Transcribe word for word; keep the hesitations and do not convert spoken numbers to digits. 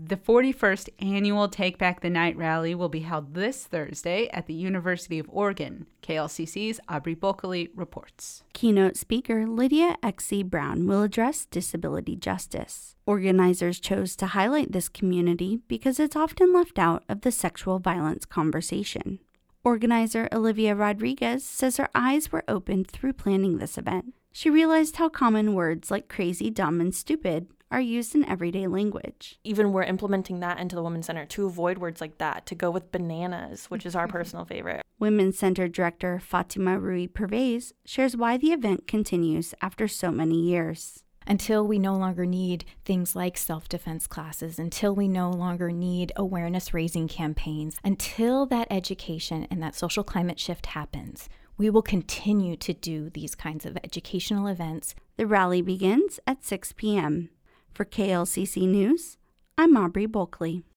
The forty-first annual Take Back the Night rally will be held this Thursday at the University of Oregon. K L C C's Aubrey Bulkley reports. Keynote speaker Lydia X C Brown will address disability justice. Organizers chose to highlight this community because it's often left out of the sexual violence conversation. Organizer Olivia Rodriguez says her eyes were opened through planning this event. She realized how common words like crazy, dumb, and stupid are used in everyday language. Even we're implementing that into the Women's Center to avoid words like that, to go with bananas, which is our personal favorite. Women's Center Director Fatima Rui Pervez shares why the event continues after so many years. Until we no longer need things like self-defense classes, until we no longer need awareness-raising campaigns, until that education and that social climate shift happens, we will continue to do these kinds of educational events. The rally begins at six p.m. For K L C C News, I'm Aubrey Bulkley.